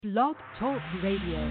Blog Talk Radio.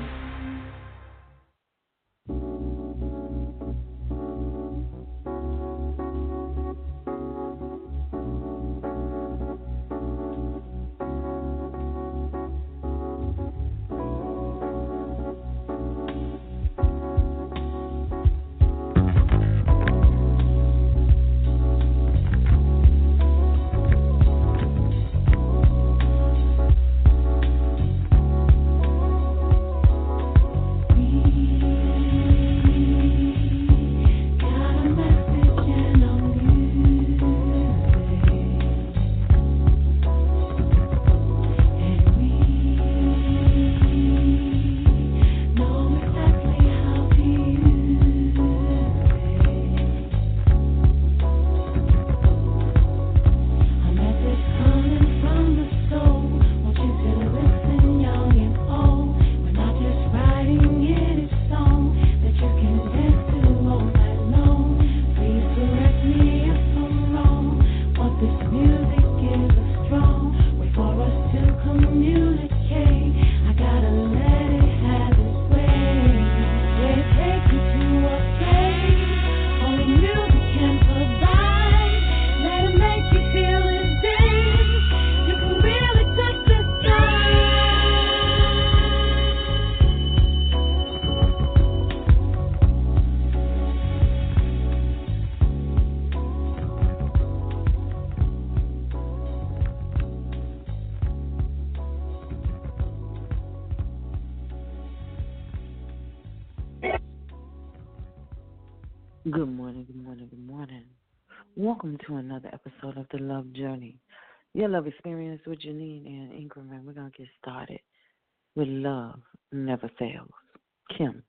Good morning, good morning, good morning. Welcome to another episode of The Love Journey, your love experience with Janine and Ingram. We're going to get started with Love Never Fails. Kim.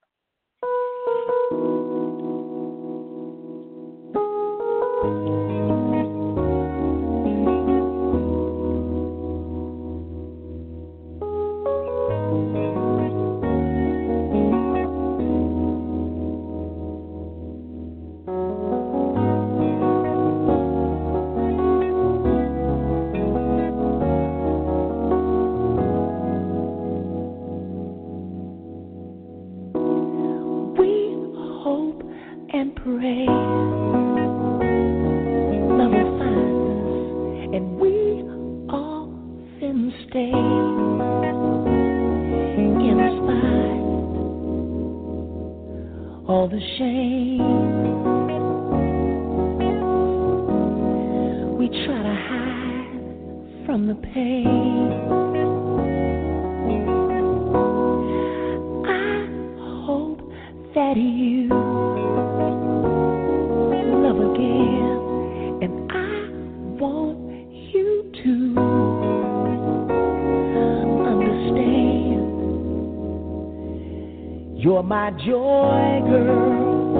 You're my joy, girl.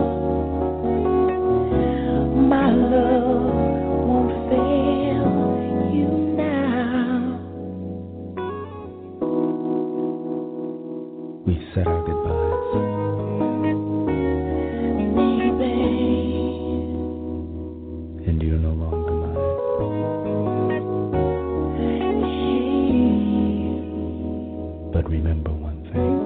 My love won't fail you now. We said our goodbyes, baby, and you're no longer mine. Hey. But remember one thing.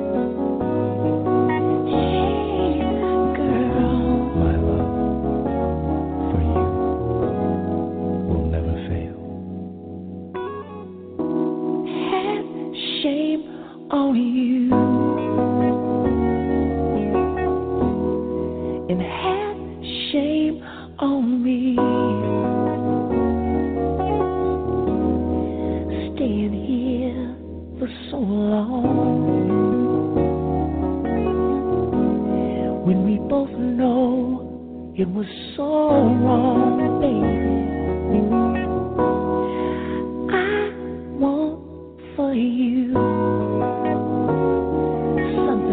It was so wrong, baby. I want for you something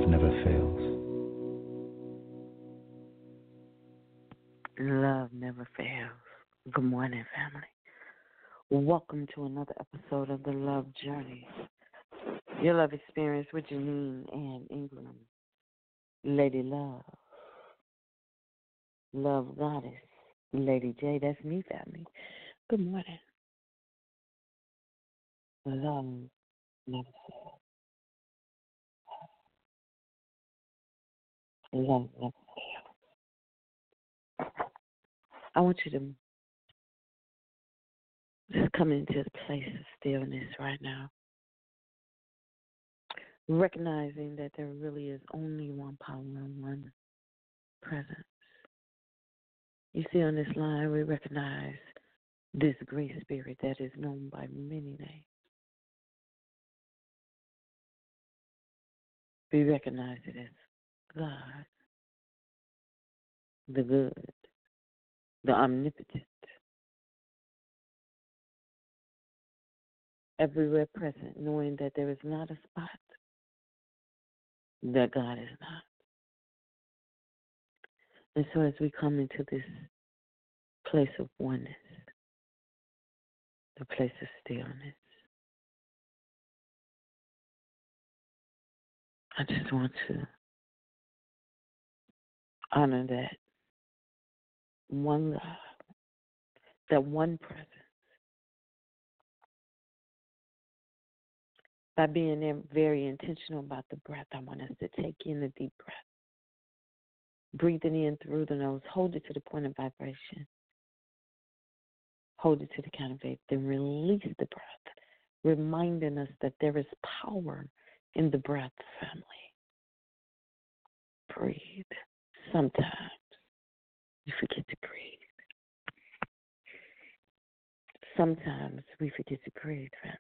love never fails. Love never fails. Good morning, family. Welcome to another episode of The Love Journey. Your love experience with Janine and Ingram. Lady Love. Love Goddess. Lady J, that's me, family. Good morning. Love never fails. Love never fails. I want you to just come into the place of stillness right now, recognizing that there really is only one power and one presence. You see, on this line, we recognize this great spirit that is known by many names. We recognize it as God, the good, the omnipotent, everywhere present, knowing that there is not a spot that God is not. And so as we come into this place of oneness, the place of stillness, I just want to honor that one God, that one presence, by being very intentional about the breath. I want us to take in a deep breath, breathing in through the nose, hold it to the point of vibration, hold it to the count of 8, then release the breath, reminding us that there is power in the breath, family. Breathe. Sometimes we forget to breathe. Sometimes we forget to breathe, family.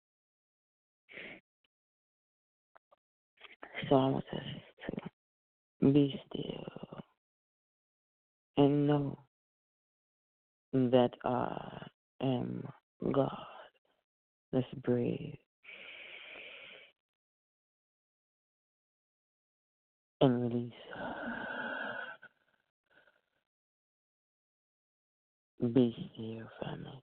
So I want us to be still and know that I am God. Let's breathe and release. Be still, family,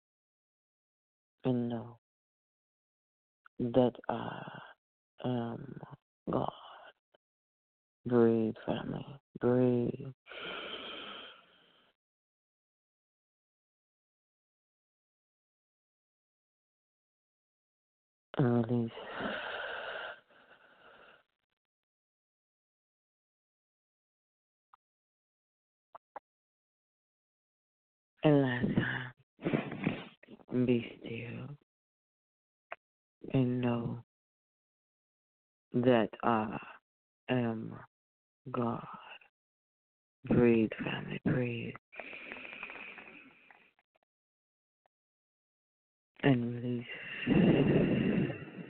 and know that I am God. Breathe, family. Breathe. And release. And last time, be still and know that I am God. Breathe, family, breathe. And release.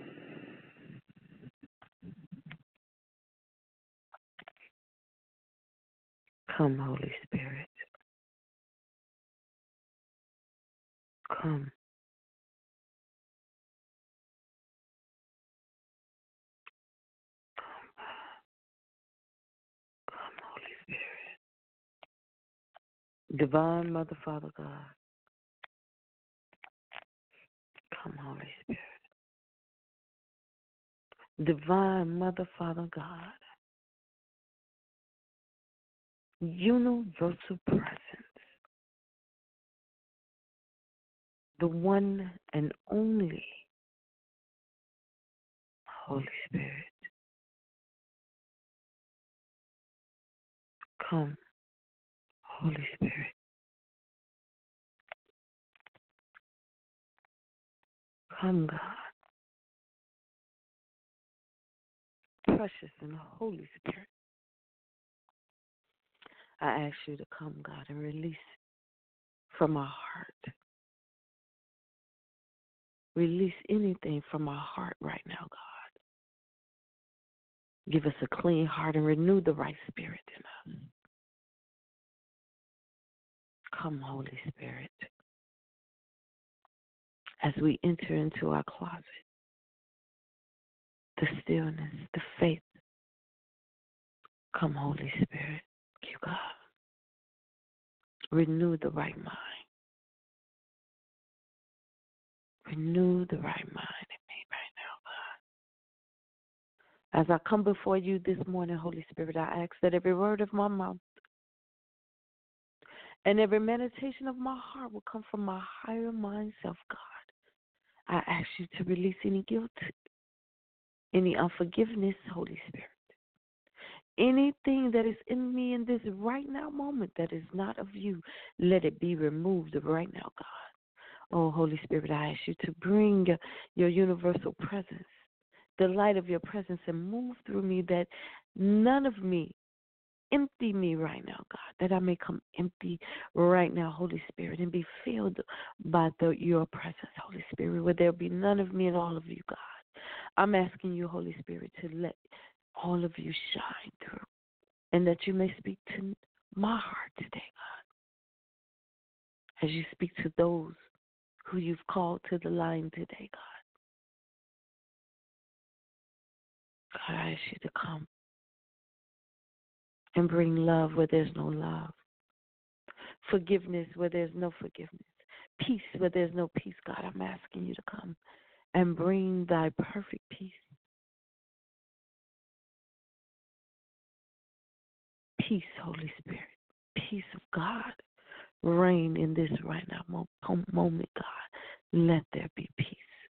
Come, Holy Spirit. Come. Come, Holy Spirit. Divine Mother, Father God. Come, Holy Spirit. Divine Mother, Father God. Universal presence. The one and only Holy Spirit. Come, Holy Spirit. Come, God. Precious and Holy Spirit. I ask you to come, God, and release from our heart. Release anything from our heart right now, God. Give us a clean heart and renew the right spirit in us. Come, Holy Spirit. As we enter into our closet, the stillness, the faith, Come, Holy Spirit. Thank you, God. Renew the right mind. Renew the right mind in me right now, God. As I come before you this morning, Holy Spirit, I ask that every word of my mouth and every meditation of my heart will come from my higher mind self, God. I ask you to release any guilt, any unforgiveness, Holy Spirit. Anything that is in me in this right now moment that is not of you, let it be removed right now, God. Oh, Holy Spirit, I ask you to bring your universal presence, the light of your presence, and move through me that none of me, empty me right now, God, that I may come empty right now, Holy Spirit, and be filled by your presence, Holy Spirit, where there be none of me and all of you, God. I'm asking you, Holy Spirit, to let all of you shine through, and that you may speak to my heart today, God, as you speak to those who you've called to the line today, God. God, I ask you to come and bring love where there's no love, forgiveness where there's no forgiveness, peace where there's no peace, God. I'm asking you to come and bring thy perfect peace. Peace, Holy Spirit, peace of God, reign in this right now moment, God. Let there be peace.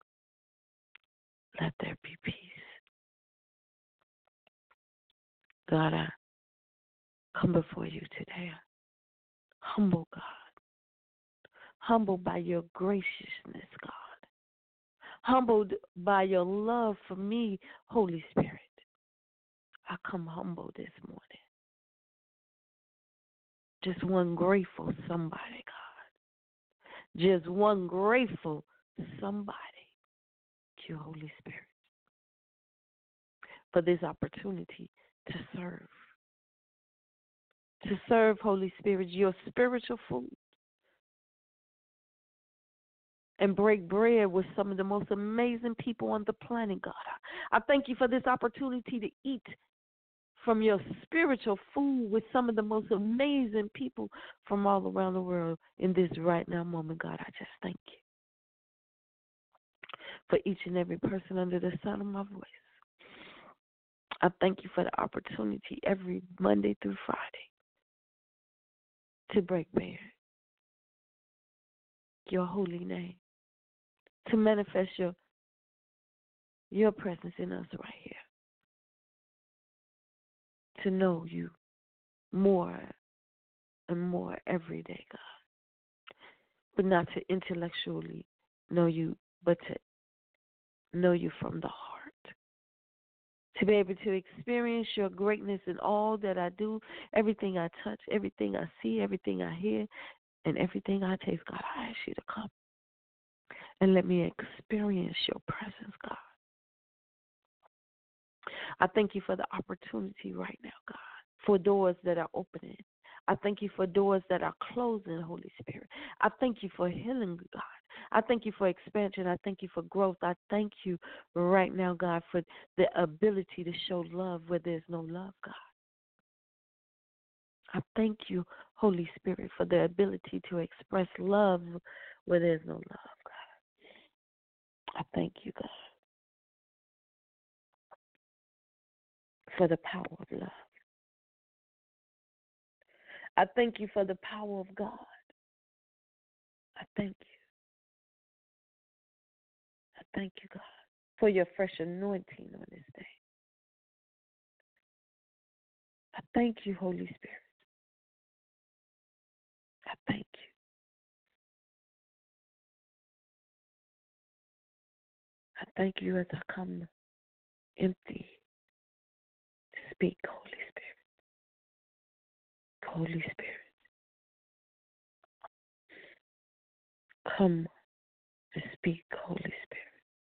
Let there be peace. God, I come before you today, humble, God, humbled by your graciousness, God, humbled by your love for me, Holy Spirit. I come humble this morning. Just one grateful somebody, God. Just one grateful somebody. Thank you, Holy Spirit, for this opportunity to serve. To serve, Holy Spirit, your spiritual food. And break bread with some of the most amazing people on the planet, God. I thank you for this opportunity to eat from your spiritual food with some of the most amazing people from all around the world in this right now moment, God. I just thank you for each and every person under the sound of my voice. I thank you for the opportunity every Monday through Friday to break bread, your holy name, to manifest your presence in us right here, to know you more and more every day, God. But not to intellectually know you, but to know you from the heart. To be able to experience your greatness in all that I do, everything I touch, everything I see, everything I hear, and everything I taste, God, I ask you to come and let me experience your presence, God. I thank you for the opportunity right now, God, for doors that are opening. I thank you for doors that are closing, Holy Spirit. I thank you for healing, God. I thank you for expansion. I thank you for growth. I thank you right now, God, for the ability to show love where there's no love, God. I thank you, Holy Spirit, for the ability to express love where there's no love, God. I thank you, God, for the power of love. I thank you for the power of God. I thank you. I thank you, God, for your fresh anointing on this day. I thank you, Holy Spirit. I thank you. I thank you as I come empty to speak, Holy Spirit. Holy Spirit, come to speak, Holy Spirit.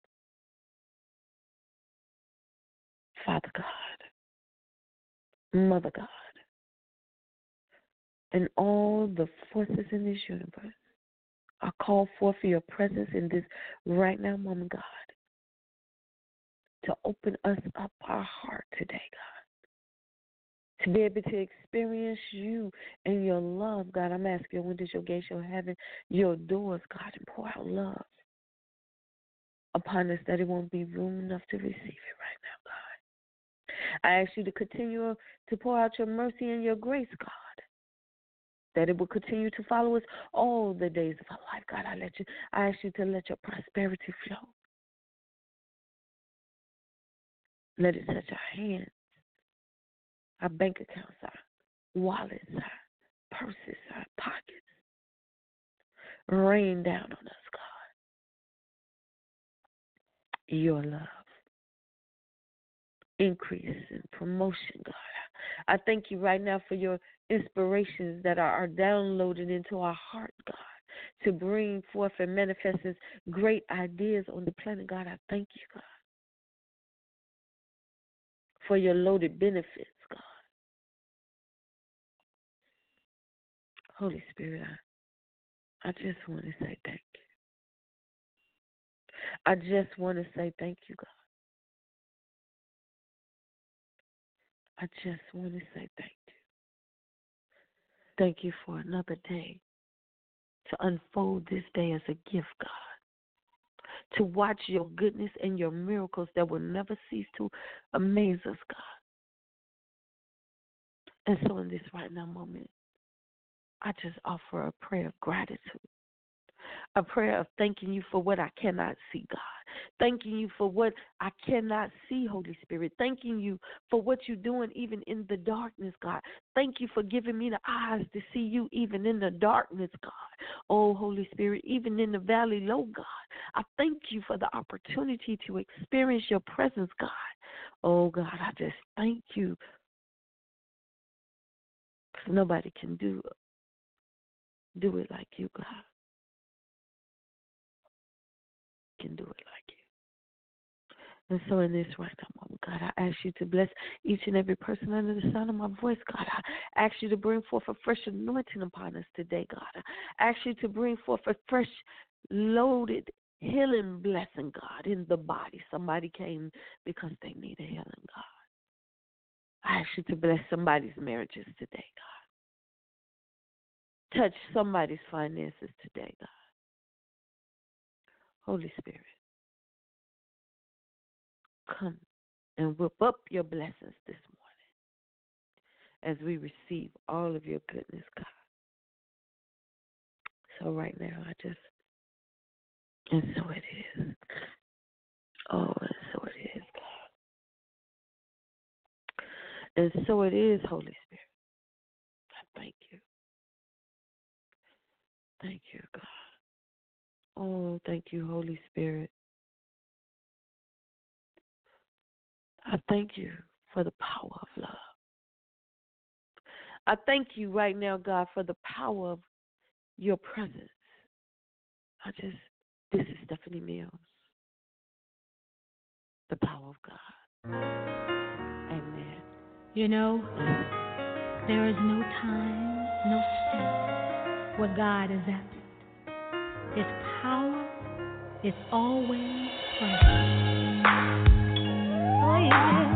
Father God, Mother God, and all the forces in this universe, I call forth for your presence in this right now moment, God, to open us up our heart today, God, to be able to experience you and your love, God. I'm asking you, when does your gates, your heaven, your doors, God, and pour out love upon us that it won't be room enough to receive it right now, God. I ask you to continue to pour out your mercy and your grace, God, that it will continue to follow us all the days of our life, God. I ask you to let your prosperity flow. Let it touch our hands, our bank accounts, our wallets, our purses, our pockets. Rain down on us, God, your love, increase and promotion, God. I thank you right now for your inspirations that are downloaded into our heart, God, to bring forth and manifest as great ideas on the planet, God. I thank you, God, for your loaded benefits, God. Holy Spirit, I just want to say thank you. I just want to say thank you, God. I just want to say thank you. Thank you for another day to unfold this day as a gift, God. To watch your goodness and your miracles that will never cease to amaze us, God. And so in this right now moment, I just offer a prayer of gratitude. A prayer of thanking you for what I cannot see, God. Thanking you for what I cannot see, Holy Spirit. Thanking you for what you're doing even in the darkness, God. Thank you for giving me the eyes to see you even in the darkness, God. Oh, Holy Spirit, even in the valley low, God. I thank you for the opportunity to experience your presence, God. Oh, God, I just thank you. Because nobody can do it like you, God. Can do it like you. And so in this right now, moment, God, I ask you to bless each and every person under the sound of my voice, God. I ask you to bring forth a fresh anointing upon us today, God. I ask you to bring forth a fresh, loaded, healing blessing, God, in the body. Somebody came because they need a healing, God. I ask you to bless somebody's marriages today, God. Touch somebody's finances today, God. Holy Spirit, come and whip up your blessings this morning as we receive all of your goodness, God. So right now, and so it is. Oh, and so it is, God. And so it is, Holy Spirit. I thank you. Thank you, God. Oh, thank you, Holy Spirit. I thank you for the power of love. I thank you right now, God, for the power of your presence. This is Stephanie Mills. The power of God. Amen. You know, there is no time, no space where God is absent. His power is always present. Oh, yeah.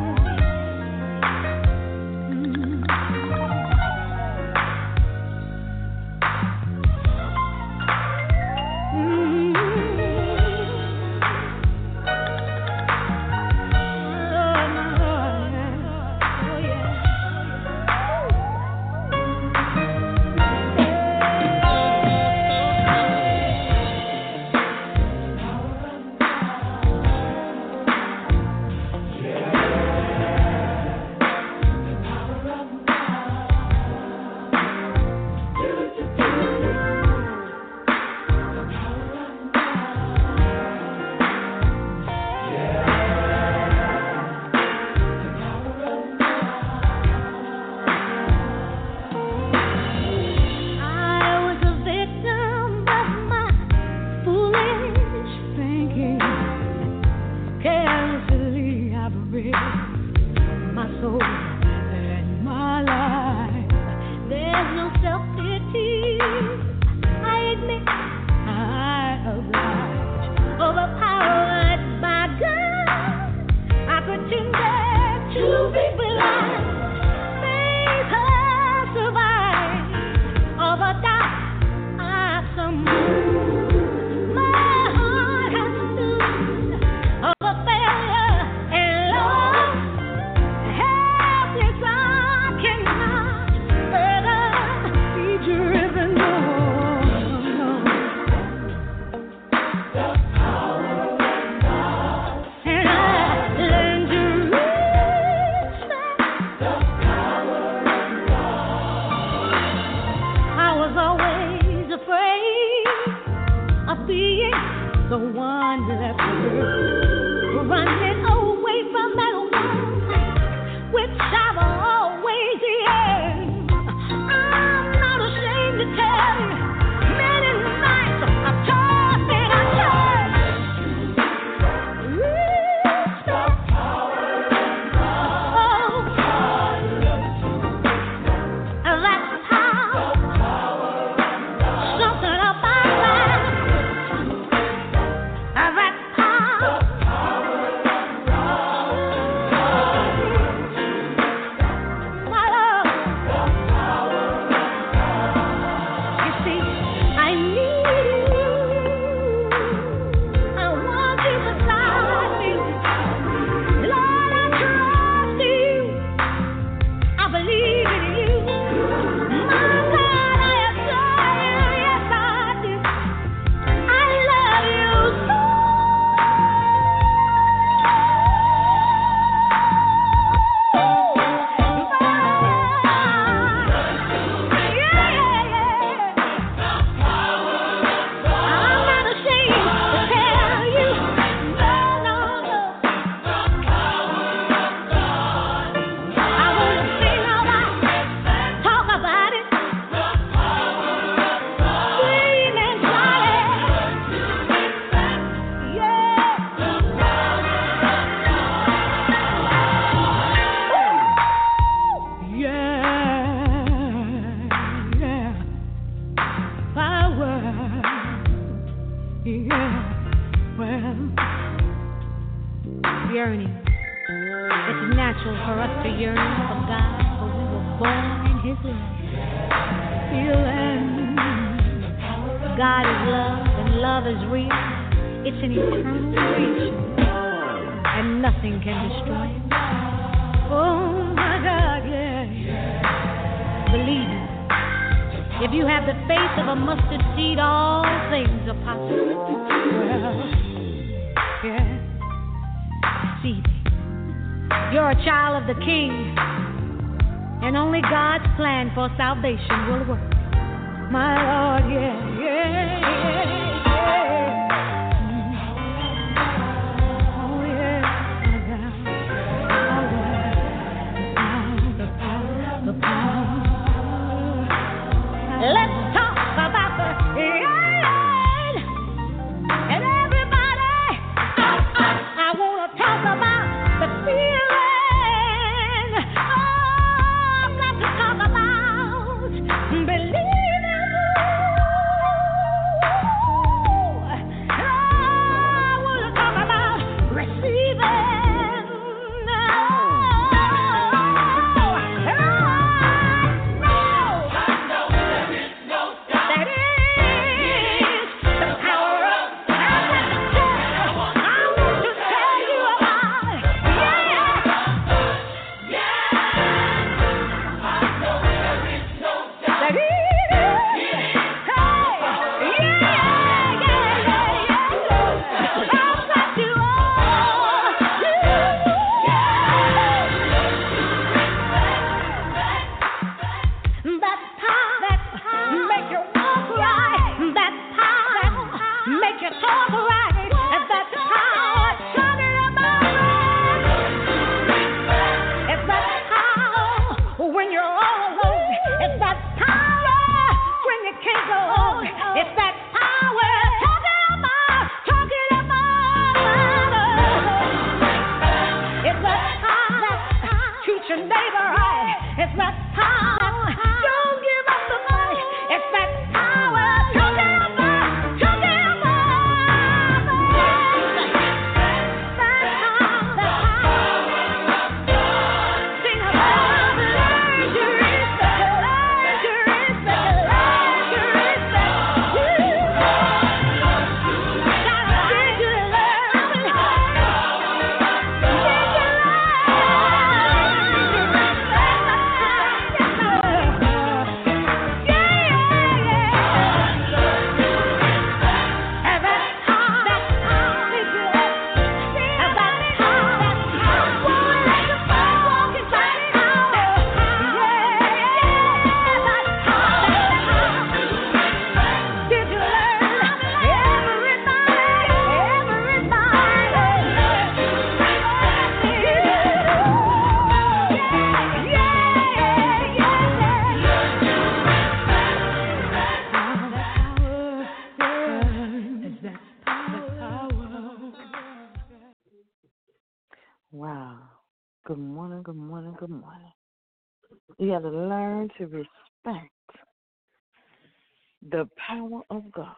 I was always afraid of being the one left running away from that one which I've always yearned. I'm not ashamed to tell you, many nights I've tossed and I turned. Yearning. It's natural for us to yearn for God, for we were born in His love. God is love, and love is real. It's an eternal creature, and nothing can destroy it. Oh my God, yeah. Believe it. If you have the faith of a mustard seed, all things are possible. Well, yeah. See, you're a child of the King, and only God's plan for salvation will work. My Lord, yeah, yeah, yeah, yeah. Oh, yeah, the power. Let's talk about the end. And everybody, I want to talk about the feeling. Oh, I've got to talk about believing. I want to talk about receiving. Good morning. You got to learn to respect the power of God.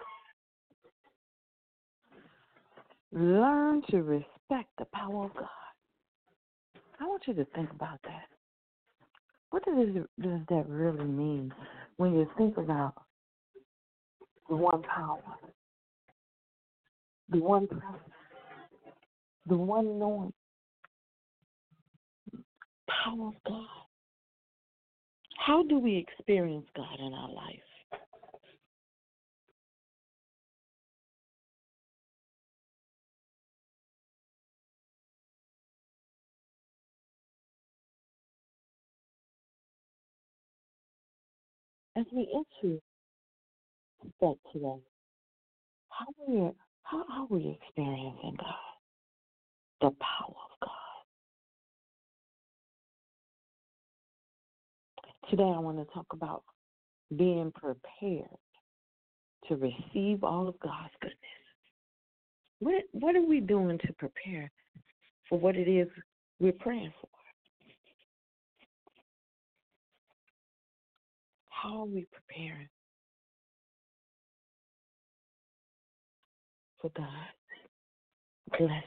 Learn to respect the power of God. I want you to think about that. What does that really mean when you think about the one power, the one presence, the one knowing power of God? How do we experience God in our life? As we enter that today, how are we experiencing God, the power of God? Today I want to talk about being prepared to receive all of God's goodness. What are we doing to prepare for what it is we're praying for? How are we preparing for God's blessings?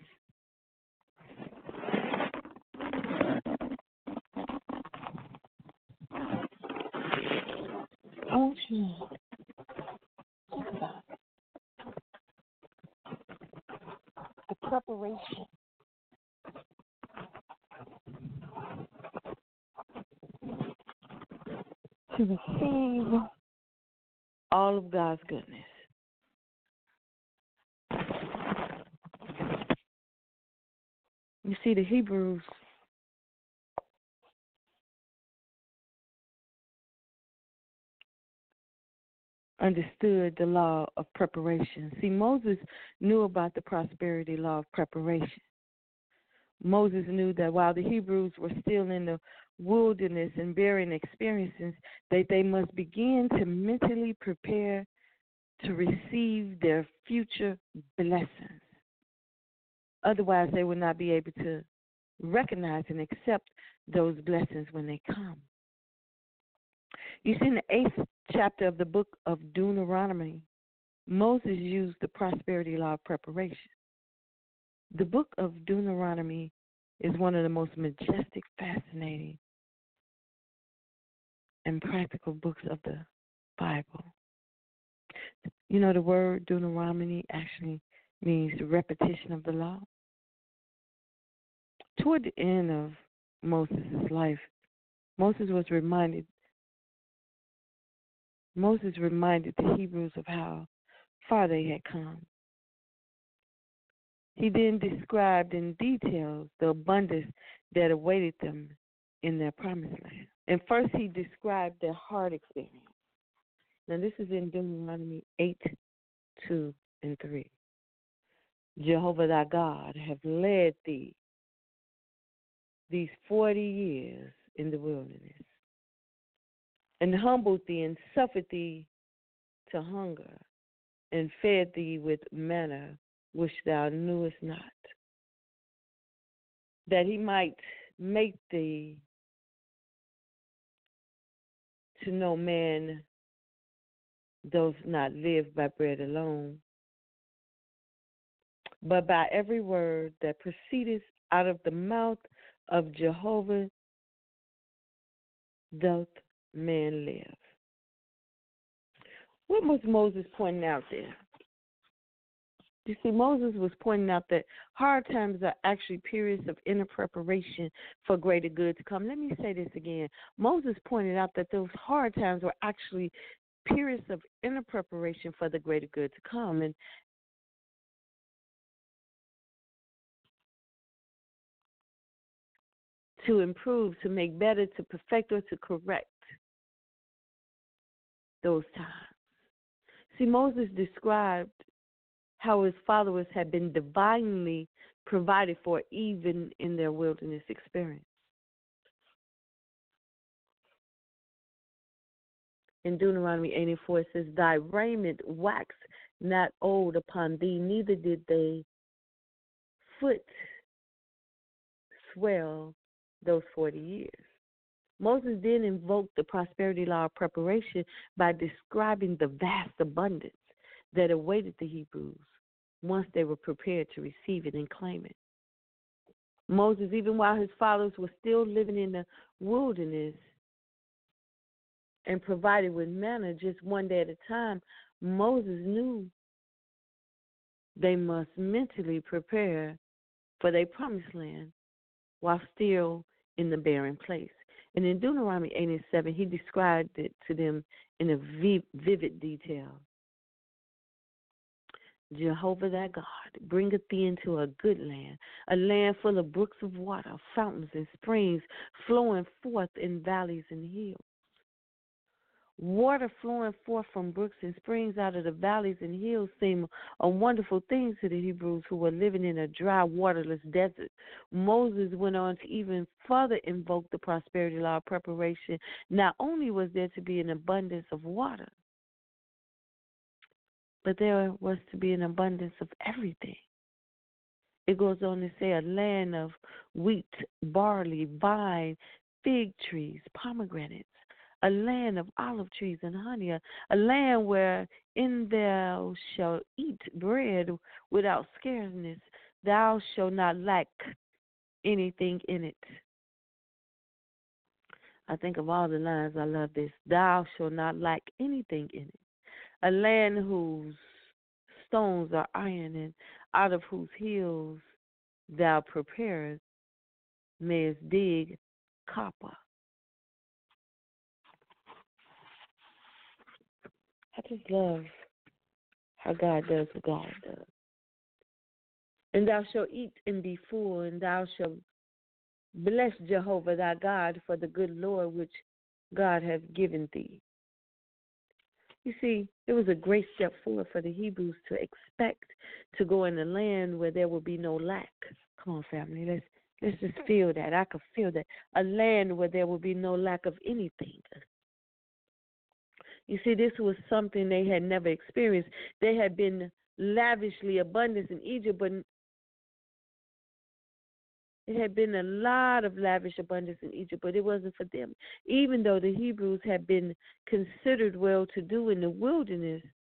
I want you to think about the preparation to receive all of God's goodness. You see, the Hebrews understood the law of preparation. See, Moses knew about the prosperity law of preparation. Moses knew that while the Hebrews were still in the wilderness and bearing experiences, that they must begin to mentally prepare to receive their future blessings. Otherwise, they will not be able to recognize and accept those blessings when they come. You see, in the 8th chapter of the book of Deuteronomy, Moses used the prosperity law of preparation. The book of Deuteronomy is one of the most majestic, fascinating, and practical books of the Bible. You know, the word Deuteronomy actually means repetition of the law. Toward the end of Moses' life, Moses reminded the Hebrews of how far they had come. He then described in detail the abundance that awaited them in their promised land. And first he described their heart experience. Now this is in Deuteronomy 8:2-3. Jehovah thy God have led thee these 40 years in the wilderness, and humbled thee and suffered thee to hunger, and fed thee with manna which thou knewest not, that he might make thee to know man does not live by bread alone, but by every word that proceedeth out of the mouth of Jehovah doth man live. What was Moses pointing out there? You see, Moses was pointing out that hard times are actually periods of inner preparation for greater good to come. Let me say this again. Moses pointed out that those hard times were actually periods of inner preparation for the greater good to come. And to improve, to make better, to perfect, or to correct those times. See, Moses described how his followers had been divinely provided for even in their wilderness experience. In Deuteronomy 8:4 it says, thy raiment waxed not old upon thee, neither did thy foot swell those 40 years. Moses then invoked the prosperity law of preparation by describing the vast abundance that awaited the Hebrews once they were prepared to receive it and claim it. Moses, even while his followers were still living in the wilderness and provided with manna just one day at a time, Moses knew they must mentally prepare for their promised land while still in the barren place. And in Deuteronomy 8:7, he described it to them in a vivid detail. Jehovah thy God bringeth thee into a good land, a land full of brooks of water, fountains and springs flowing forth in valleys and hills. Water flowing forth from brooks and springs out of the valleys and hills seemed a wonderful thing to the Hebrews who were living in a dry, waterless desert. Moses went on to even further invoke the prosperity law of preparation. Not only was there to be an abundance of water, but there was to be an abundance of everything. It goes on to say a land of wheat, barley, vine, fig trees, pomegranates, a land of olive trees and honey, a land wherein thou shalt eat bread without scarceness. Thou shalt not lack anything in it. I think of all the lines, I love this. Thou shalt not lack anything in it. A land whose stones are iron and out of whose hills thou preparest mayest dig copper. I just love how God does what God does. And thou shalt eat and be full, and thou shalt bless Jehovah thy God for the good Lord which God hath given thee. You see, it was a great step forward for the Hebrews to expect to go in a land where there will be no lack. Come on, family, let's just feel that. I could feel that. A land where there will be no lack of anything. You see, this was something they had never experienced. They had been lavishly abundant in Egypt, but it had been a lot of lavish abundance in Egypt, but it wasn't for them. Even though the Hebrews had been considered well-to-do in the wilderness,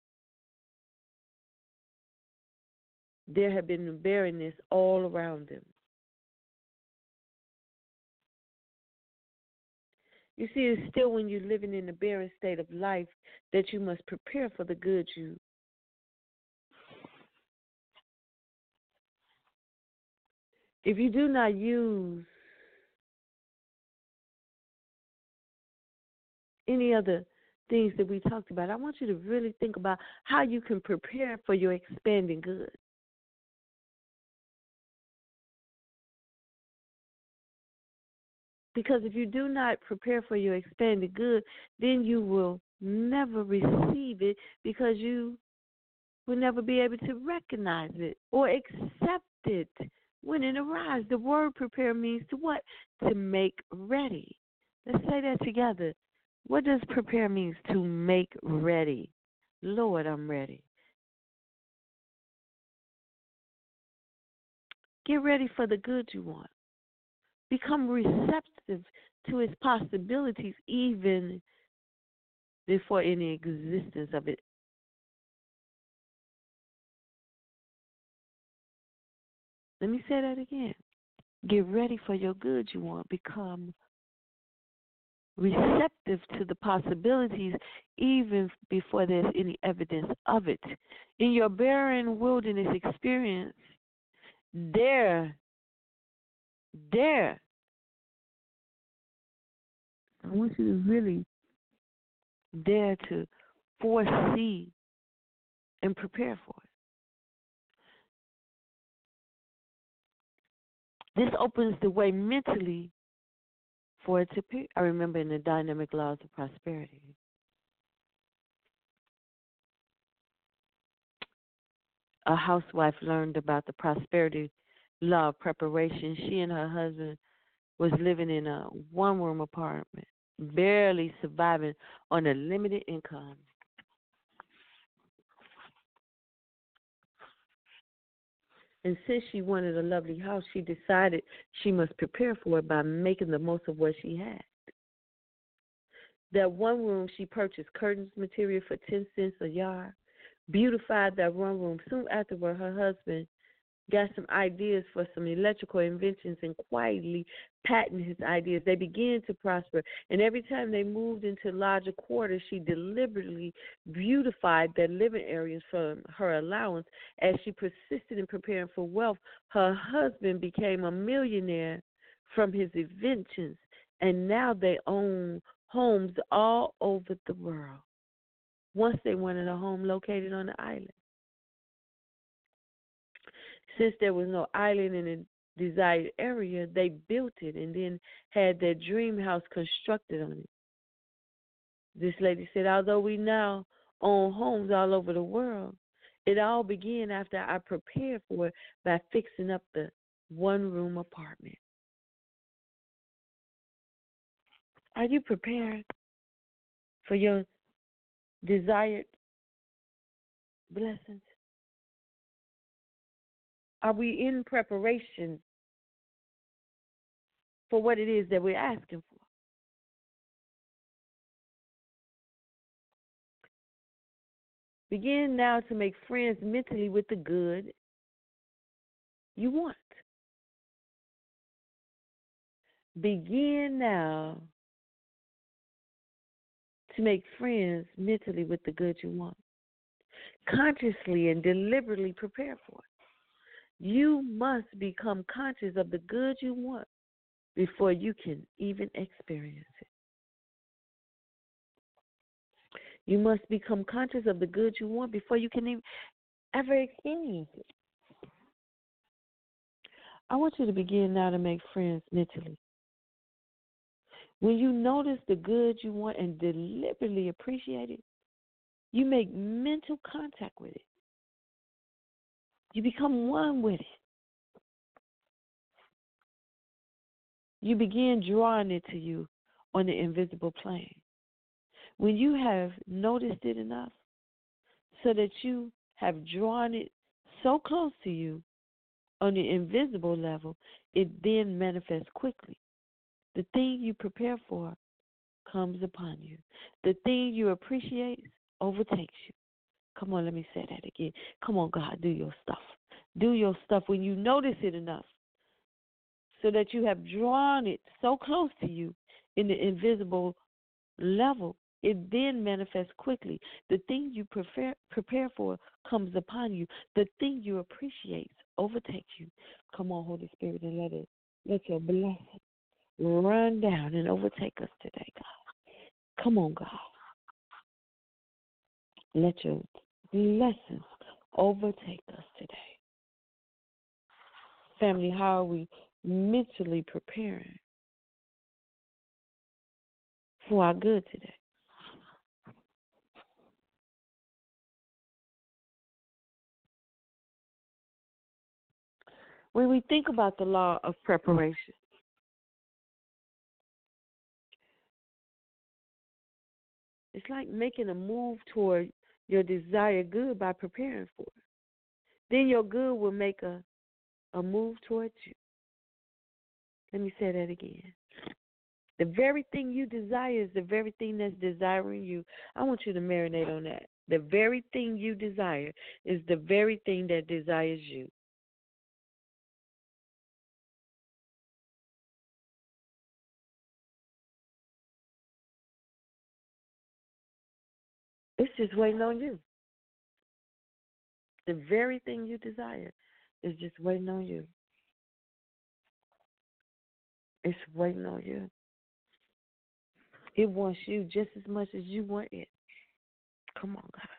there had been barrenness all around them. You see, it's still when you're living in a barren state of life that you must prepare for the good you. If you do not use any other things that we talked about, I want you to really think about how you can prepare for your expanding good. Because if you do not prepare for your expanded good, then you will never receive it because you will never be able to recognize it or accept it when it arrives. The word prepare means to what? To make ready. Let's say that together. What does prepare means? To make ready. Lord, I'm ready. Get ready for the good you want. Become receptive to its possibilities even before any existence of it. Let me say that again. Get ready for your good you want. Become receptive to the possibilities even before there's any evidence of it. In your barren wilderness experience, dare, I want you to really dare to foresee and prepare for it. This opens the way mentally for it to appear. I remember in the dynamic laws of prosperity, a housewife learned about the prosperity law of preparation. She and her husband was living in a one-room apartment, barely surviving on a limited income. And since she wanted a lovely house, she decided she must prepare for it by making the most of what she had. That one room, she purchased curtains material for 10 cents a yard, beautified that one room. Soon afterward, her husband got some ideas for some electrical inventions and quietly patented his ideas. They began to prosper, and every time they moved into larger quarters, she deliberately beautified their living areas for her allowance. As she persisted in preparing for wealth, her husband became a millionaire from his inventions, and now they own homes all over the world. Once they wanted a home located on the island. Since there was no island in the desired area, they built it and then had their dream house constructed on it. This lady said, although we now own homes all over the world, it all began after I prepared for it by fixing up the one-room apartment. Are you prepared for your desired blessings? Are we in preparation for what it is that we're asking for? Begin now to make friends mentally with the good you want. Begin now to make friends mentally with the good you want. Consciously and deliberately prepare for it. You must become conscious of the good you want before you can even experience it. You must become conscious of the good you want before you can even ever experience it. I want you to begin now to make friends mentally. When you notice the good you want and deliberately appreciate it, you make mental contact with it. You become one with it. You begin drawing it to you on the invisible plane. When you have noticed it enough so that you have drawn it so close to you on the invisible level, it then manifests quickly. The thing you prepare for comes upon you. The thing you appreciate overtakes you. Come on, let me say that again. Come on, God, do your stuff. Do your stuff when you notice it enough so that you have drawn it so close to you in the invisible level. It then manifests quickly. The thing you prepare for comes upon you. The thing you appreciate overtakes you. Come on, Holy Spirit, and let your blessing run down and overtake us today, God. Come on, God. Let your blessings overtake us today. Family, how are we mentally preparing for our good today? When we think about the law of preparation, it's like making a move toward your desired good by preparing for it. Then your good will make a move towards you. Let me say that again. The very thing you desire is the very thing that's desiring you. I want you to marinate on that. The very thing you desire is the very thing that desires you. It's just waiting on you. The very thing you desire is just waiting on you. It's waiting on you. It wants you just as much as you want it. Come on, God.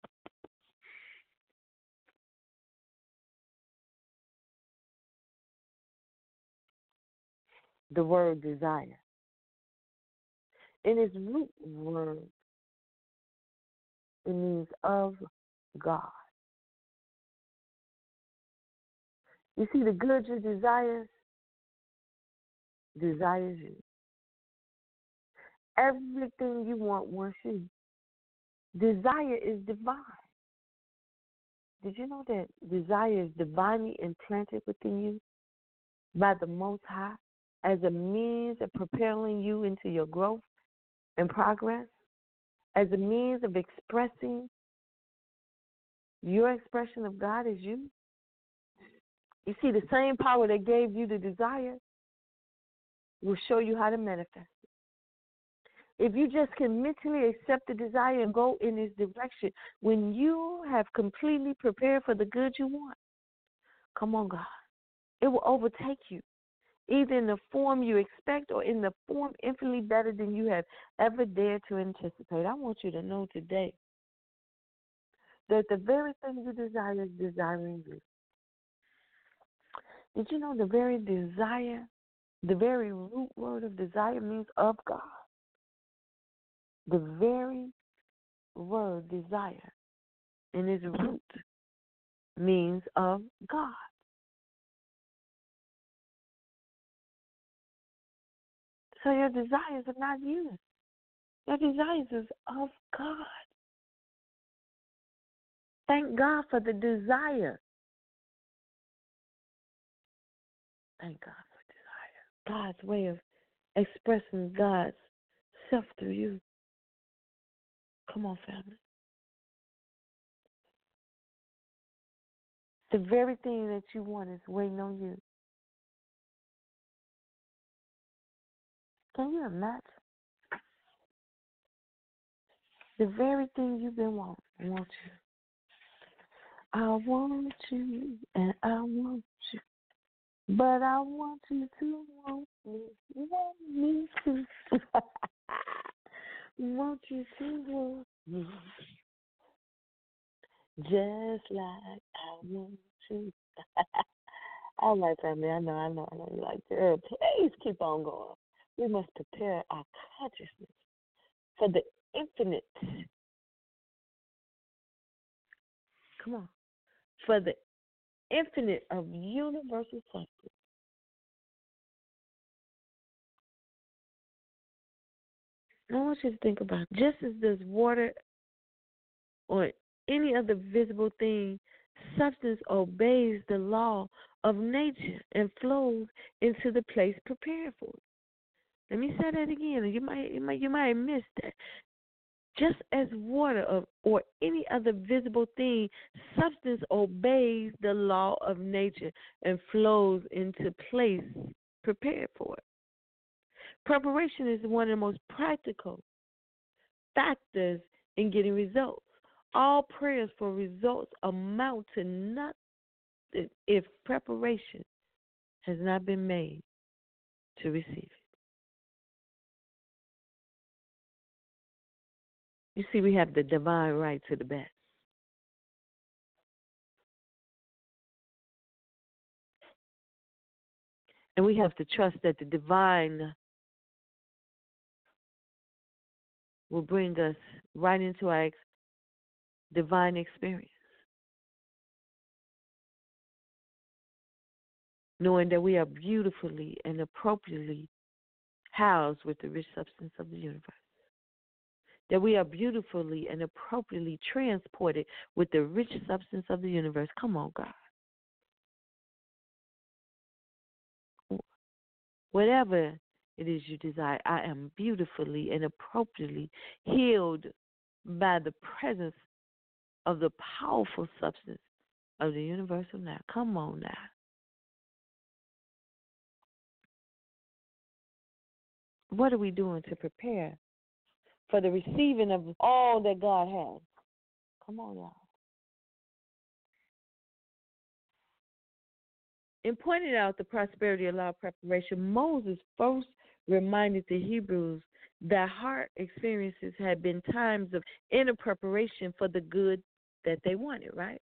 The word desire. In its root word, it means of God. You see, the good you desires you. Everything you want wants you. Desire is divine. Did you know that desire is divinely implanted within you by the Most High as a means of propelling you into your growth and progress, as a means of expressing your expression of God as you? You see, the same power that gave you the desire will show you how to manifest it. If you just can mentally accept the desire and go in this direction, when you have completely prepared for the good you want, come on, God, it will overtake you, either in the form you expect or in the form infinitely better than you have ever dared to anticipate. I want you to know today that the very thing you desire is desiring you. Did you know the very desire, the very root word of desire means of God? The very word desire in its root means of God. So your desires are not you. Your desires is of God. Thank God for the desire. Thank God for desire. God's way of expressing God's self through you. Come on, family. The very thing that you want is waiting on you. Can you imagine? The very thing you've been wanting, want you. I want you and I want you, but I want you to want me to. Want you to want me, just like I want you. All right, family, I know you like to. Please keep on going. We must prepare our consciousness for the infinite. Come on. For the infinite of universal substance. I want you to think about it. Just as does water or any other visible thing, substance obeys the law of nature and flows into the place prepared for it. Let me say that again. You might have missed that. Just as water or any other visible thing, substance obeys the law of nature and flows into place prepared for it. Preparation is one of the most practical factors in getting results. All prayers for results amount to nothing if preparation has not been made to receive it. You see, we have the divine right to the best. And we have to trust that the divine will bring us right into our divine experience, knowing that we are beautifully and appropriately housed with the rich substance of the universe, that we are beautifully and appropriately transported with the rich substance of the universe. Come on, God. Whatever it is you desire, I am beautifully and appropriately healed by the presence of the powerful substance of the universal now. Come on now. What are we doing to prepare for the receiving of all that God has? Come on, y'all. In pointing out the prosperity of law preparation, Moses first reminded the Hebrews that heart experiences had been times of inner preparation for the good that they wanted, right?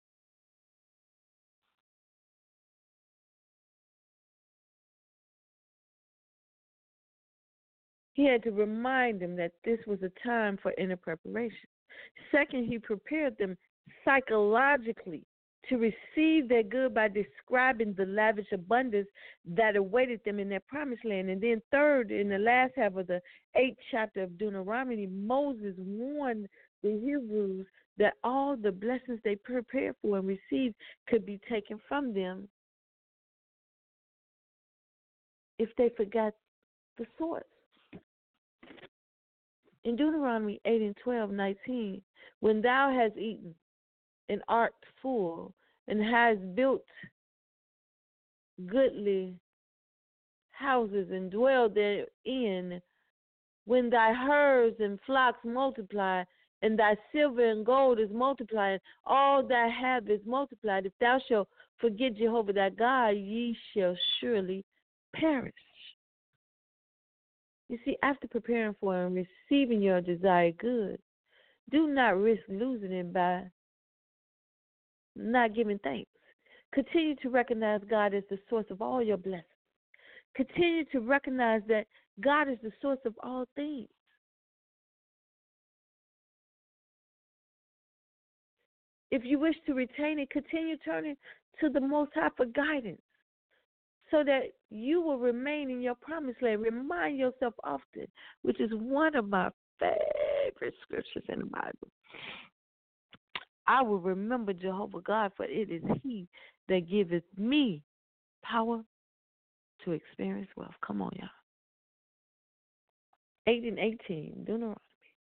He had to remind them that this was a time for inner preparation. Second, he prepared them psychologically to receive their good by describing the lavish abundance that awaited them in their promised land. And then third, in the last half of the 8th chapter of Deuteronomy, Moses warned the Hebrews that all the blessings they prepared for and received could be taken from them if they forgot the source. In Deuteronomy 8 and 12:19, when thou hast eaten and art full and hast built goodly houses and dwell therein, when thy herds and flocks multiply, and thy silver and gold is multiplied, all that have is multiplied, if thou shalt forget Jehovah thy God, ye shall surely perish. You see, after preparing for and receiving your desired good, do not risk losing it by not giving thanks. Continue to recognize God as the source of all your blessings. Continue to recognize that God is the source of all things. If you wish to retain it, continue turning to the Most High for guidance so that you will remain in your promised land. Remind yourself often, which is one of my favorite scriptures in the Bible. I will remember Jehovah God, for it is He that giveth me power to experience wealth. Come on, y'all. 8 and 18, Deuteronomy.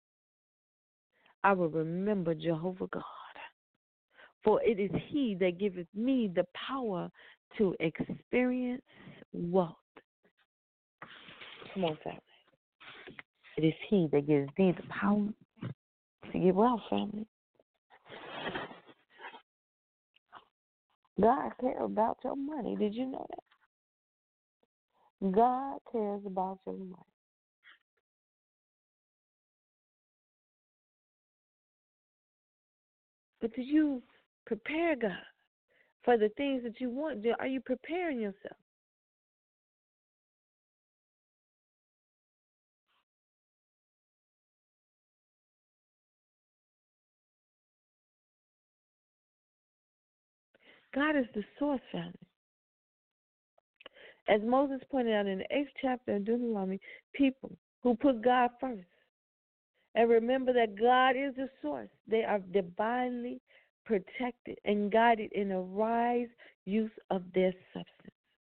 I will remember Jehovah God, for it is He that giveth me the power to experience wealth. Come on, family. It is He that gives me the power to get wealth, family. God cares about your money. Did you know that? God cares about your money. But do you prepare God for the things that you want? Are you preparing yourself? God is the source, family. As Moses pointed out in the 8th chapter of Deuteronomy, people who put God first and remember that God is the source, they are divinely protected and guided in a wise use of their substance.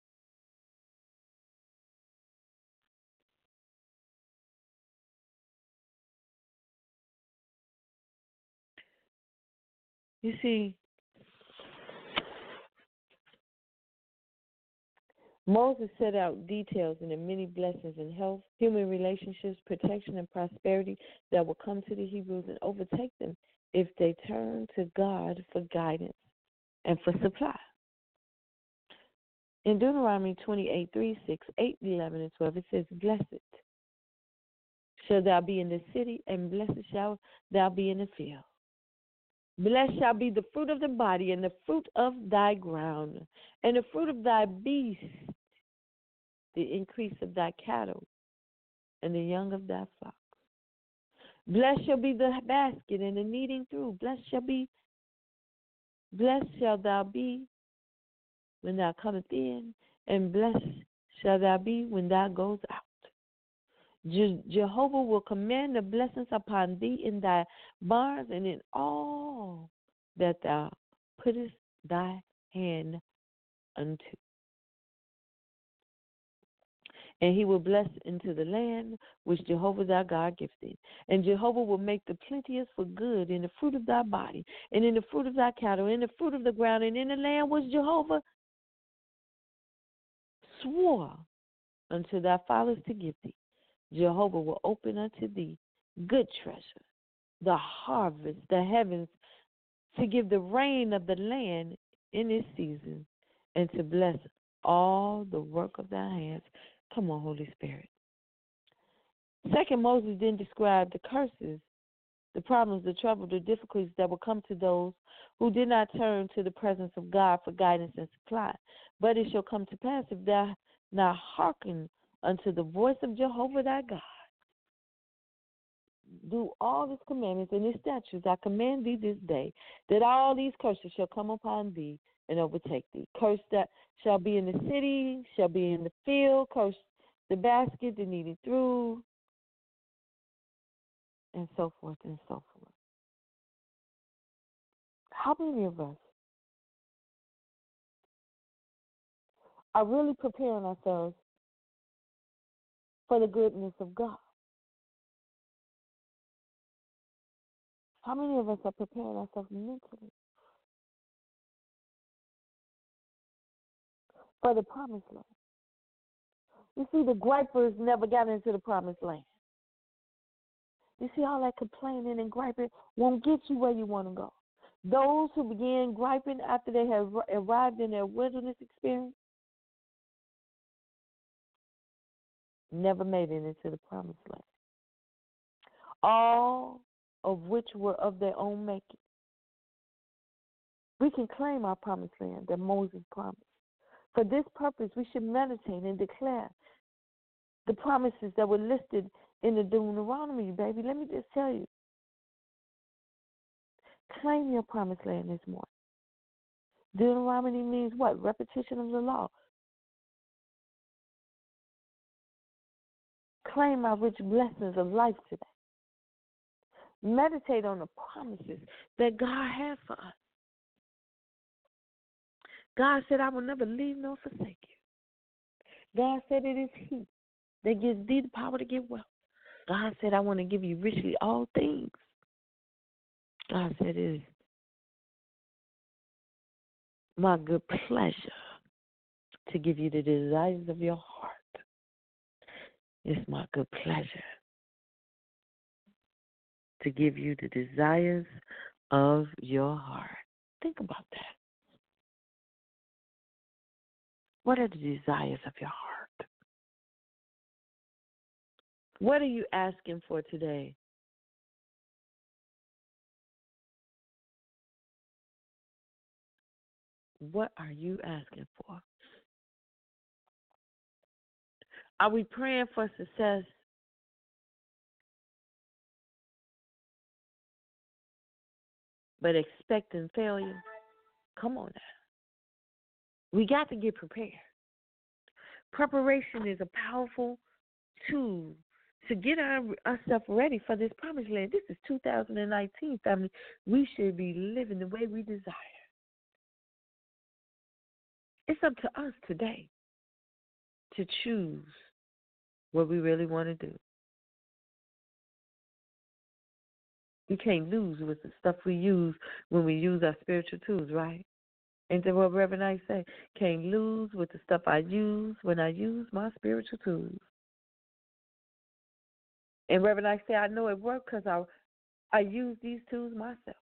You see, Moses set out details in the many blessings in health, human relationships, protection, and prosperity that will come to the Hebrews and overtake them if they turn to God for guidance and for supply. In Deuteronomy 28:3, 6, 8, 11, and 12, it says, Blessed shall thou be in the city, and blessed shall thou be in the field. Blessed shall be the fruit of the body, and the fruit of thy ground, and the fruit of thy beast, the increase of thy cattle, and the young of thy flocks. Blessed shall be the basket and the kneading through. Blessed shall thou be when thou comest in, and blessed shall thou be when thou goest out. Jehovah will command the blessings upon thee in thy barns and in all that thou puttest thy hand unto. And he will bless into the land which Jehovah thy God giveth thee. And Jehovah will make the plenteous for good in the fruit of thy body, and in the fruit of thy cattle, and in the fruit of the ground, and in the land which Jehovah swore unto thy fathers to give thee. Jehovah will open unto thee good treasure, the harvest, the heavens, to give the rain of the land in its season, and to bless all the work of thy hands. Come on, Holy Spirit. Second, Moses then described the curses, the problems, the trouble, the difficulties that will come to those who did not turn to the presence of God for guidance and supply. But it shall come to pass, if thou not hearken unto the voice of Jehovah thy God, do all his commandments and his statutes I command thee this day, that all these curses shall come upon thee and overtake thee. Curse that shall be in the city, shall be in the field, curse the basket, the kneading through, and so forth and so forth. How many of us are really preparing ourselves for the goodness of God? How many of us are preparing ourselves mentally for the promised land? You see, the gripers never got into the promised land. You see, all that complaining and griping won't get you where you want to go. Those who began griping after they have arrived in their wilderness experience never made it into the promised land. All of which were of their own making. We can claim our promised land that Moses promised. For this purpose, we should meditate and declare the promises that were listed in the Deuteronomy, baby. Let me just tell you. Claim your promised land this morning. Deuteronomy means what? Repetition of the law. Claim our rich blessings of life today. Meditate on the promises that God has for us. God said, I will never leave nor forsake you. God said it is He that gives thee the power to get wealth. God said, I want to give you richly all things. God said, it is my good pleasure to give you the desires of your heart. It's my good pleasure to give you the desires of your heart. Think about that. What are the desires of your heart? What are you asking for today? What are you asking for? Are we praying for success? But expecting failure? Come on now. We got to get prepared. Preparation is a powerful tool to get ourselves ready for this promised land. This is 2019, family. We should be living the way we desire. It's up to us today to choose what we really want to do. We can't lose with the stuff we use when we use our spiritual tools, right? Ain't that what Reverend Knight say? Can't lose with the stuff I use when I use my spiritual tools. And Reverend Knight say, I know it worked because I use these tools myself.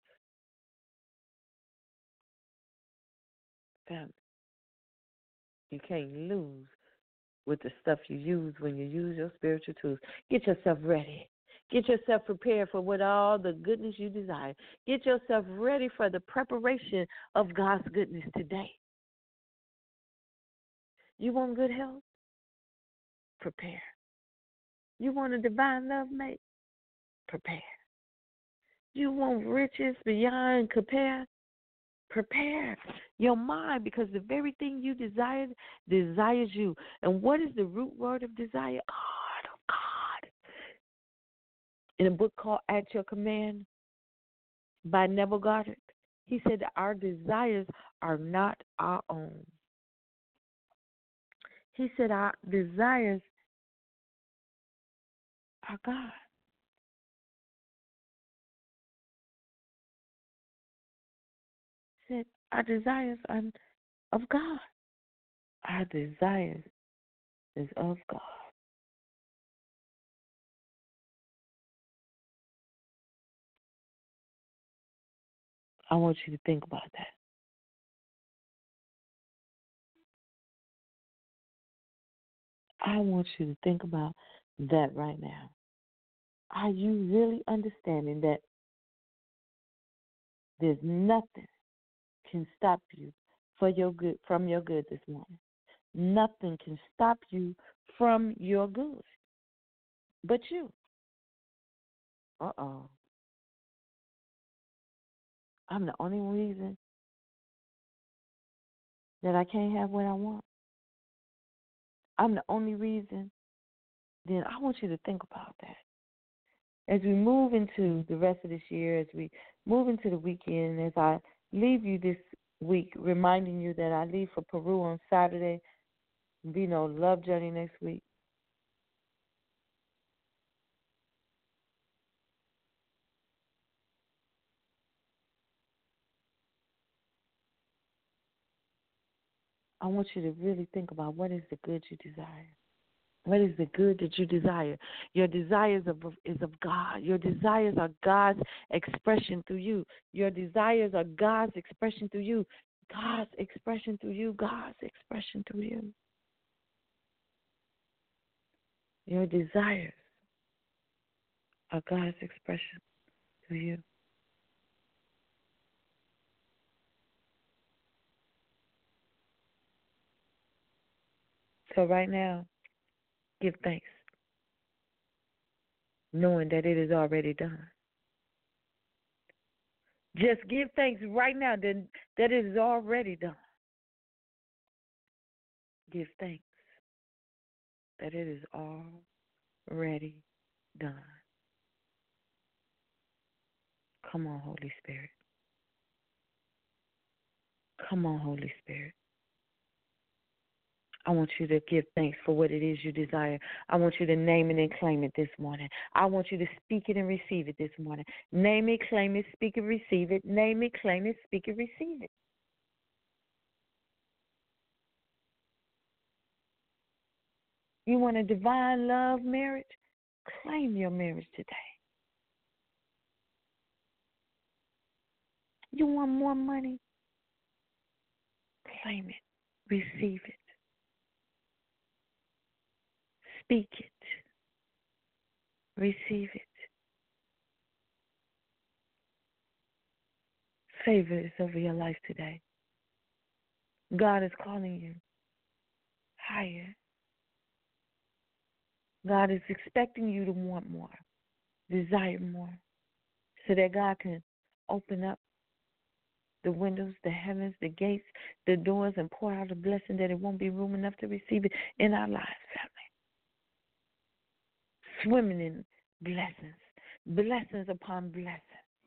Family, you can't lose with the stuff you use when you use your spiritual tools. Get yourself ready. Get yourself prepared for what all the goodness you desire. Get yourself ready for the preparation of God's goodness today. You want good health? Prepare. You want a divine love mate? Prepare. You want riches beyond compare? Prepare your mind, because the very thing you desire desires you. And what is the root word of desire? God. In a book called At Your Command by Neville Goddard, he said that our desires are not our own. He said our desires are God. He said our desires are of God. Our desires is of God. I want you to think about that. I want you to think about that right now. Are you really understanding that there's nothing can stop you from your good this morning? Nothing can stop you from your good but you. I'm the only reason that I can't have what I want. I'm the only reason. Then I want you to think about that. As we move into the rest of this year, as we move into the weekend, as I leave you this week reminding you that I leave for Peru on Saturday. Be no love journey next week. I want you to really think about what is the good you desire. What is the good that you desire? Your desires is of God. Your desires are God's expression through you. Your desires are God's expression through you. God's expression through you. God's expression through you. Your desires are God's expression through you. So right now, give thanks, knowing that it is already done. Just give thanks right now that it is already done. Give thanks that it is already done. Come on, Holy Spirit. Come on, Holy Spirit. I want you to give thanks for what it is you desire. I want you to name it and claim it this morning. I want you to speak it and receive it this morning. Name it, claim it, speak it, receive it. Name it, claim it, speak it, receive it. You want a divine love marriage? Claim your marriage today. You want more money? Claim it. Receive it. Speak it. Receive it. Favor is over your life today. God is calling you higher. God is expecting you to want more, desire more, so that God can open up the windows, the heavens, the gates, the doors, and pour out a blessing that it won't be room enough to receive it in our lives, family. Swimming in blessings, blessings upon blessings.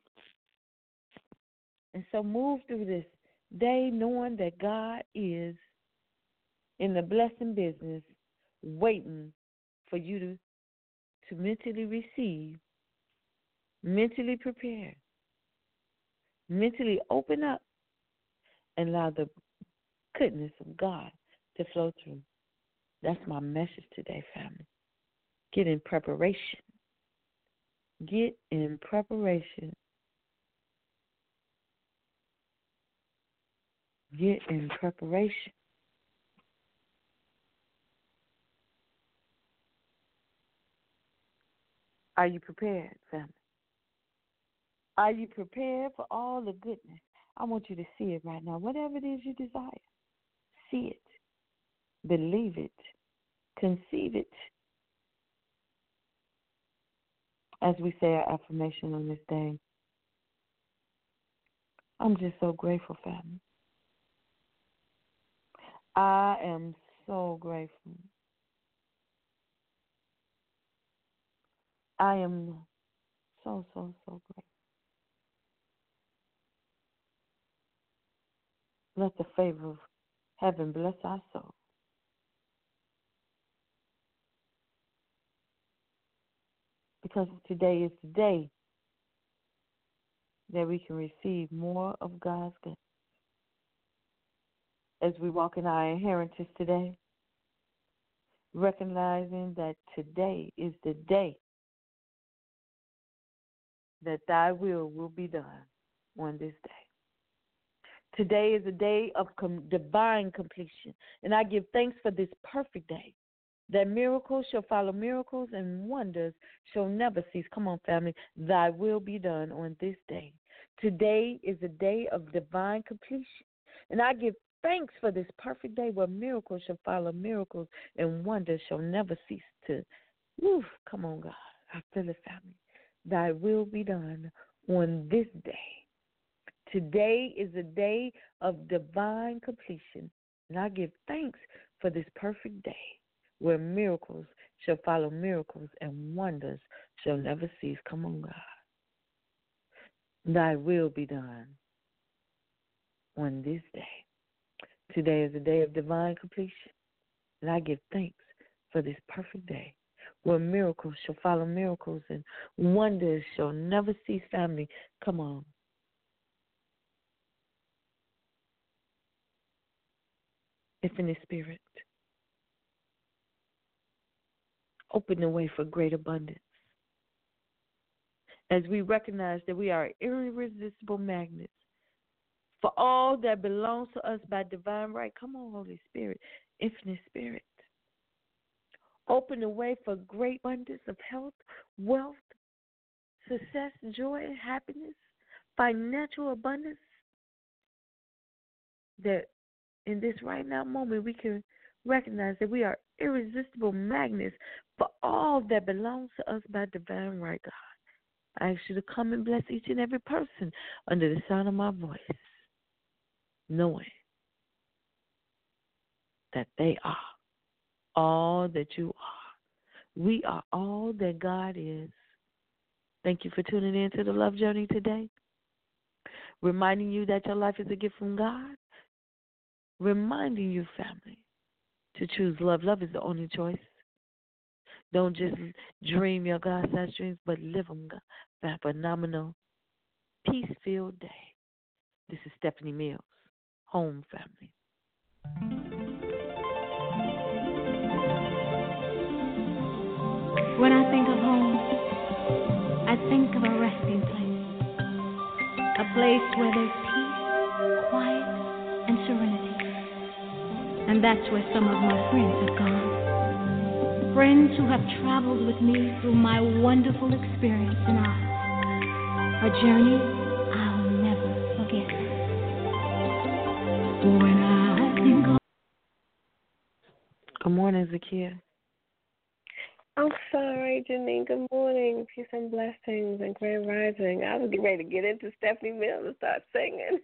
And so move through this day knowing that God is in the blessing business, waiting for you to mentally receive, mentally prepare, mentally open up, and allow the goodness of God to flow through. That's my message today, family. Get in preparation. Get in preparation. Get in preparation. Are you prepared, family? Are you prepared for all the goodness? I want you to see it right now. Whatever it is you desire, see it, believe it, conceive it. As we say our affirmation on this day, I'm just so grateful, family. I am so grateful. I am so grateful. Let the favor of heaven bless our soul. Because today is the day that we can receive more of God's goodness. As we walk in our inheritance today, recognizing that today is the day that thy will be done on this day. Today is a day of divine completion, and I give thanks for this perfect day, that miracles shall follow miracles and wonders shall never cease. Come on, family. Thy will be done on this day. Today is a day of divine completion, and I give thanks for this perfect day where miracles shall follow miracles and wonders shall never cease to. Come on, God. I feel it, family. Thy will be done on this day. Today is a day of divine completion, and I give thanks for this perfect day where miracles shall follow miracles and wonders shall never cease. Come on, God. Thy will be done on this day. Today is a day of divine completion, and I give thanks for this perfect day where miracles shall follow miracles and wonders shall never cease. Family, come on. Infinite Spirit, open the way for great abundance. As we recognize that we are irresistible magnets for all that belongs to us by divine right. Come on, Holy Spirit, Infinite Spirit. Open the way for great abundance of health, wealth, success, joy, and happiness, financial abundance. That in this right now moment we can recognize that we are irresistible magnets for all that belongs to us by divine right, God. I ask you to come and bless each and every person under the sound of my voice, knowing that they are all that you are. We are all that God is. Thank you for tuning in to the Love Journey today. Reminding you that your life is a gift from God. Reminding you, family, to choose love. Love is the only choice. Don't just dream your God-sized dreams, but live them. Have a phenomenal, peace-filled day. This is Stephanie Mills, Home Family. When I think of home, I think of a resting place. A place where there's peace, quiet, and serenity. And that's where some of my friends have gone. Friends who have traveled with me through my wonderful experience in Oz. A journey I'll never forget. When I think of... Good morning, Zakia. I'm sorry, Janine. Good morning. Peace and blessings and grand rising. I was getting ready to get into Stephanie Mills and start singing.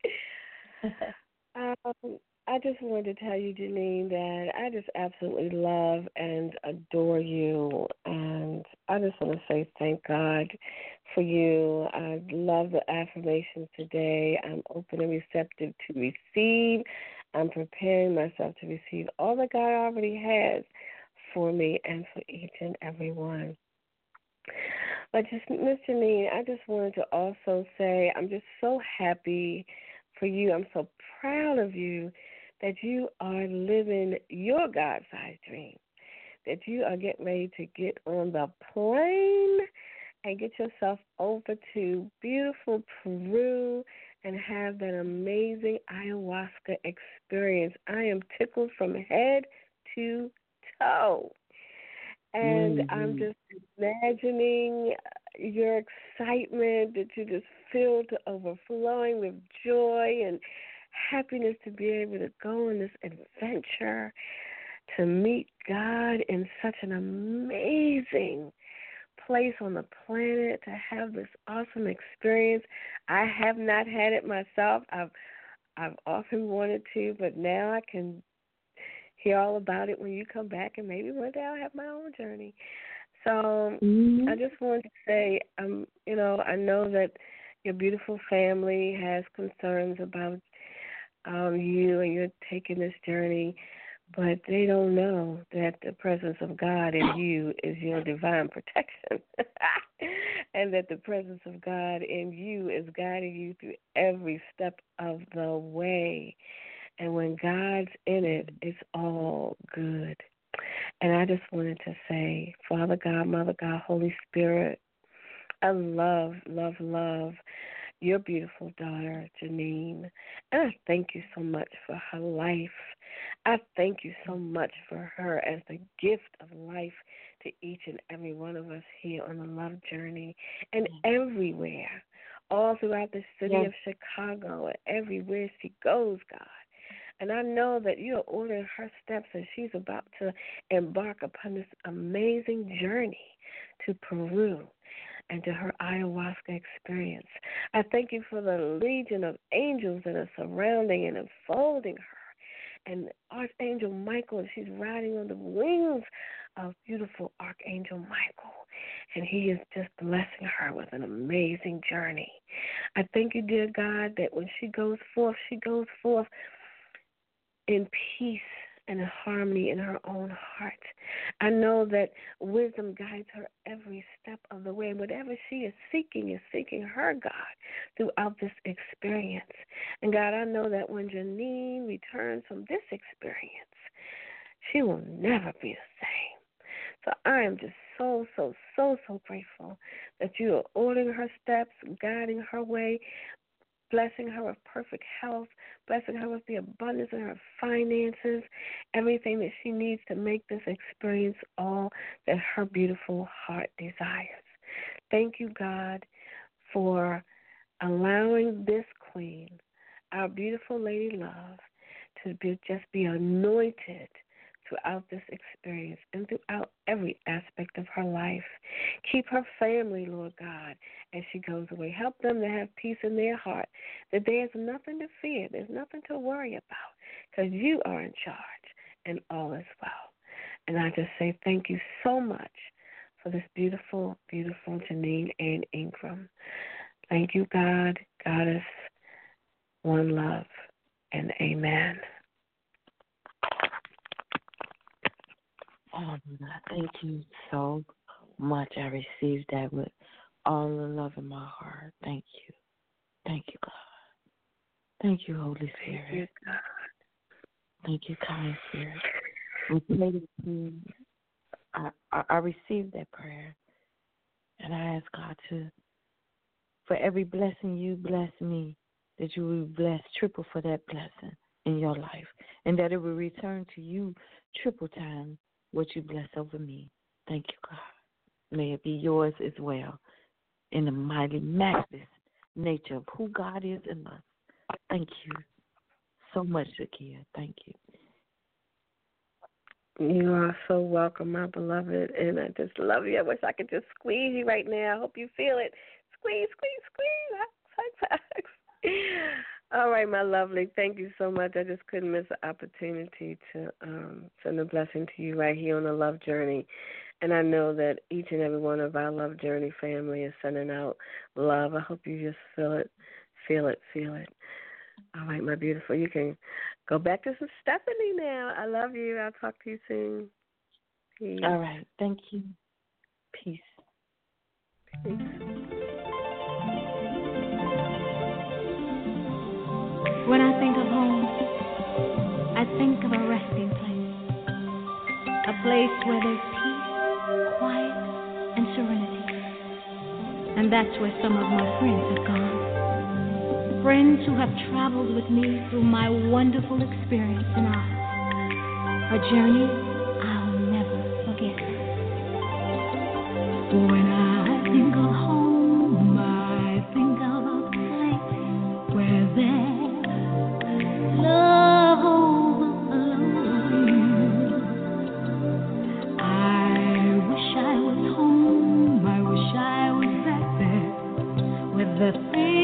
I just wanted to tell you, Janine, that I just absolutely love and adore you. And I just want to say thank God for you. I love the affirmations today. I'm open and receptive to receive. I'm preparing myself to receive all that God already has for me and for each and every one. But just, Miss Janine, I just wanted to also say I'm just so happy for you. I'm so proud of you that you are living your God-sized dream, that you are getting ready to get on the plane and get yourself over to beautiful Peru and have that amazing ayahuasca experience. I am tickled from head to toe. And I'm just imagining your excitement, that you're just filled to overflowing with joy and happiness to be able to go on this adventure, to meet God in such an amazing place on the planet, to have this awesome experience. I have not had it myself. I've often wanted to, but now I can hear all about it when you come back, and maybe one day I'll have my own journey. So I just wanted to say, I know that your beautiful family has concerns about you, and you're taking this journey, but they don't know that the presence of God in you is your divine protection, and that the presence of God in you is guiding you through every step of the way. And when God's in it, it's all good. And I just wanted to say, Father God, Mother God, Holy Spirit, I love, love, love your beautiful daughter, Janine. And I thank you so much for her life. I thank you so much for her as the gift of life to each and every one of us here on the Love Journey and everywhere, all throughout the city of Chicago and everywhere she goes, God. And I know that you are ordering her steps as she's about to embark upon this amazing journey to Peru and to her ayahuasca experience. I thank you for the legion of angels that are surrounding and enfolding her. And Archangel Michael, she's riding on the wings of beautiful Archangel Michael. And he is just blessing her with an amazing journey. I thank you, dear God, that when she goes forth in peace and harmony in her own heart. I know that wisdom guides her every step of the way. Whatever she is seeking her, God, throughout this experience. And God, I know that when Janine returns from this experience, she will never be the same. So I am just so grateful that you are ordering her steps, guiding her way, blessing her with perfect health, blessing her with the abundance in her finances, everything that she needs to make this experience all that her beautiful heart desires. Thank you, God, for allowing this queen, our beautiful Lady Love, to just be anointed throughout this experience and throughout every aspect of her life. Keep her family, Lord God, as she goes away. Help them to have peace in their heart, that there's nothing to fear, there's nothing to worry about, because you are in charge and all is well. And I just say thank you so much for this beautiful, beautiful Janine Ann Ingram. Thank you, God, Goddess, one love, and amen. Oh, thank you so much. I received that with all the love in my heart. Thank you. Thank you, God. Thank you, Holy Spirit. Thank you, God. Thank you, kind Spirit. We prayed it to you. I received that prayer, and I ask God to, for every blessing you bless me, that you will bless triple for that blessing in your life, and that it will return to you triple time what you bless over me. Thank you, God. May it be yours as well, in the mighty, matchless nature of who God is in us. Thank you so much, Zakia. Thank you. You are so welcome, my beloved, and I just love you. I wish I could just squeeze you right now. I hope you feel it. Squeeze, squeeze, squeeze. Hugs. All right, my lovely. Thank you so much. I just couldn't miss the opportunity to send a blessing to you right here on the Love Journey. And I know that each and every one of our Love Journey family is sending out love. I hope you just feel it, feel it, feel it. All right, my beautiful. You can go back to some Stephanie now. I love you. I'll talk to you soon. Peace. All right. Thank you. Peace. Peace. When I think of home, I think of a resting place. A place where there's peace, quiet, and serenity. And that's where some of my friends have gone. Friends who have traveled with me through my wonderful experience in Oz. A journey I'll never forget. When I think of home, I think of a place where there's love overflowing. I wish I was home, I wish I was back there with the things